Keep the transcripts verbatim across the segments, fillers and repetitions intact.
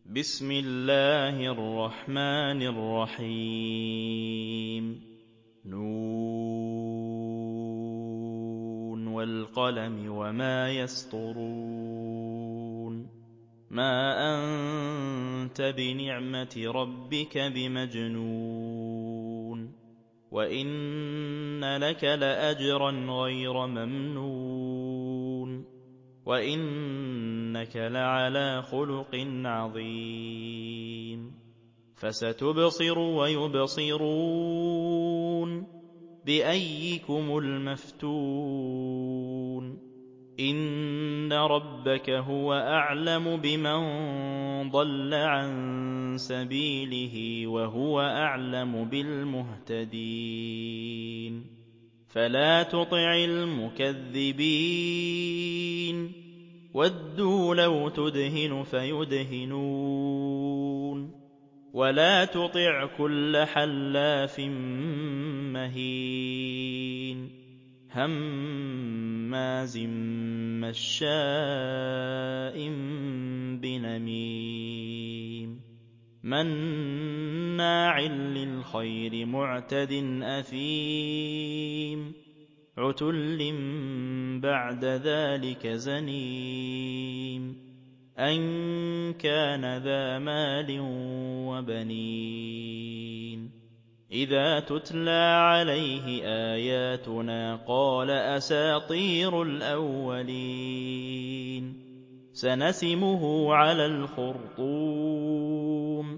بسم الله الرحمن الرحيم نون والقلم وما يسطرون ما أنت بنعمة ربك بمجنون وإن لك لأجرا غير ممنون وإنك لعلى خلق عظيم فستبصر ويبصرون بأيكم المفتون إن ربك هو أعلم بمن ضل عن سبيله وهو أعلم بالمهتدين فلا تطع المكذبين ودوا لو تدهن فيدهنون ولا تطع كل حلاف مهين هماز مشاء بنميم مناع للخير معتد أثيم عتل بعد ذلك زنيم أن كان ذا مال وبنين إذا تتلى عليه آياتنا قال أساطير الأولين سنسمه على الخرطوم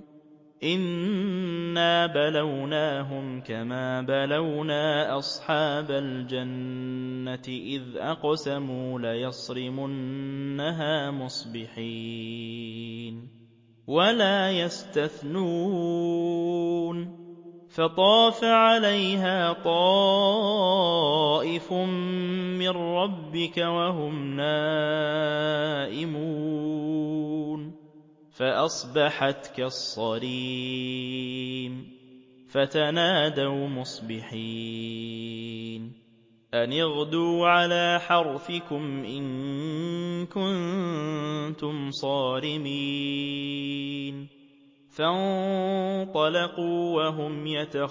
إنا بلوناهم كما بلونا أصحاب الجنة إذ أقسموا ليصرمنها مصبحين ولا يستثنون فطاف عليها طائف من ربك وهم نائمون فأصبحت كالصريم فتنادوا مصبحين أن اغدوا على حرثكم إن كنتم صارمين فانطلقوا وهم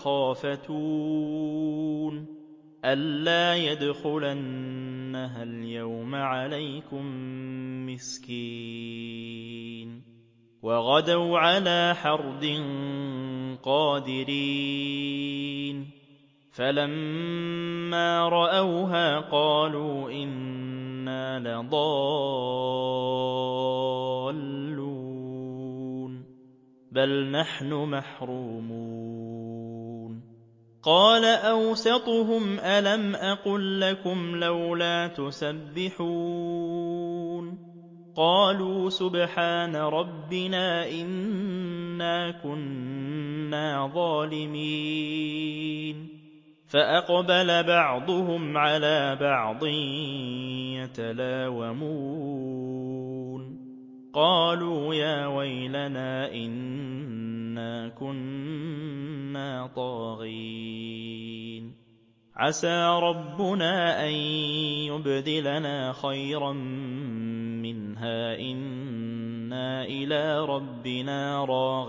يتخافتون ألا يدخلنها اليوم عليكم مسكين وغدوا على حرد قادرين فلما رأوها قالوا إنا لضالون بل نحن محرومون قال أوسطهم ألم أقل لكم لولا تسبحون قالوا سبحان ربنا إنا كنا ظالمين فأقبل بعضهم على بعض يتلاومون قالوا يا ويلنا إنا كنا طاغين عسى ربنا أن يبدلنا خيرا منها إنا إلى ربنا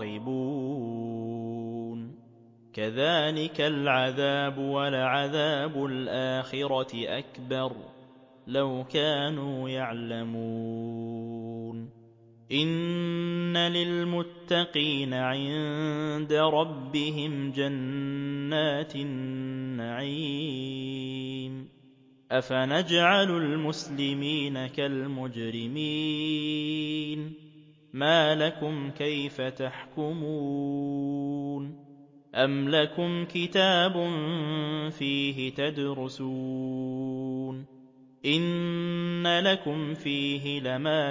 راغبون كذلك العذاب ولعذاب الآخرة أكبر لو كانوا يعلمون إن للمتقين عند ربهم جنات النعيم أفنجعل المسلمين كالمجرمين ما لكم كيف تحكمون أم لكم كتاب فيه تدرسون إن لكم فيه لما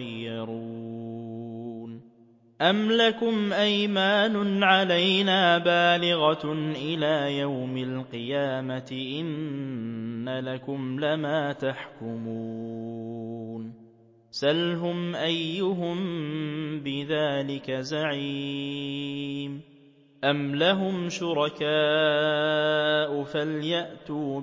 تخيرون أم لكم أيمان علينا بالغة إلى يوم القيامة إن لكم لما تحكمون سلهم أيهم بذلك زعيم أم لهم شركاء فليأتوا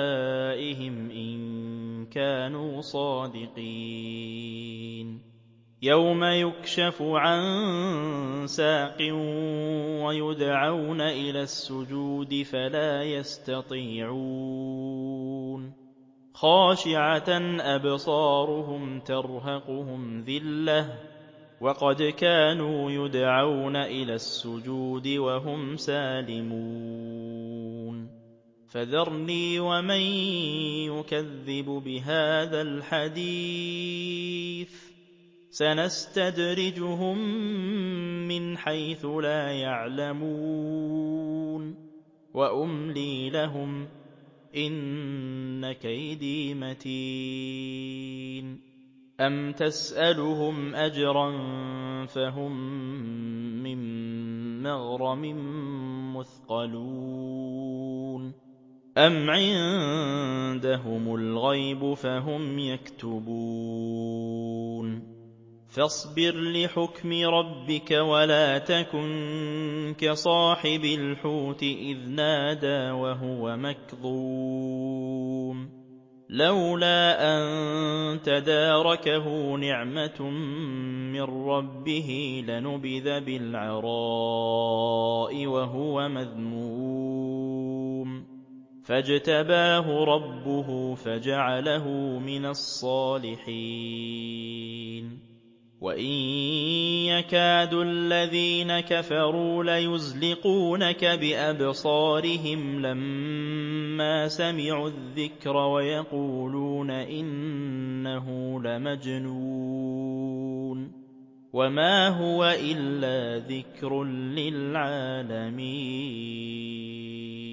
بشركائهم إن كانوا صادقين يَوْمَ يُكْشَفُ عَن سَاقٍ وَيُدْعَوْنَ إِلَى السُّجُودِ فَلَا يَسْتَطِيعُونَ خَاشِعَةً أَبْصَارُهُمْ تَرْهَقُهُمْ ذِلَّةٌ وَقَدْ كَانُوا يُدْعَوْنَ إِلَى السُّجُودِ وَهُمْ سَالِمُونَ فَذَرْنِي وَمَن يُكَذِّبُ بِهَٰذَا الْحَدِيثِ سَنَسْتَدْرِجُهُم مِّنْ حَيْثُ لَا يَعْلَمُونَ وَأُمْلِي لَهُمْ إِنَّ كَيْدِي مَتِينٌ أَمْ تَسْأَلُهُمْ أَجْرًا فَهُم مِّن مَّغْرَمٍ مُّثْقَلُونَ أَمْ عِندَهُمُ الْغَيْبُ فَهُمْ يَكْتُبُونَ فاصبر لحكم ربك ولا تكن كصاحب الحوت إذ نادى وهو مكظوم لولا أن تداركه نعمة من ربه لنبذ بالعراء وهو مذموم فاجتباه ربه فجعله من الصالحين وَإِن يَكَادُ الَّذِينَ كَفَرُوا لَيُزْلِقُونَكَ بِأَبْصَارِهِمْ لَمَّا سَمِعُوا الذِّكْرَ وَيَقُولُونَ إِنَّهُ لَمَجْنُونٌ وَمَا هُوَ إِلَّا ذِكْرٌ لِّلْعَالَمِينَ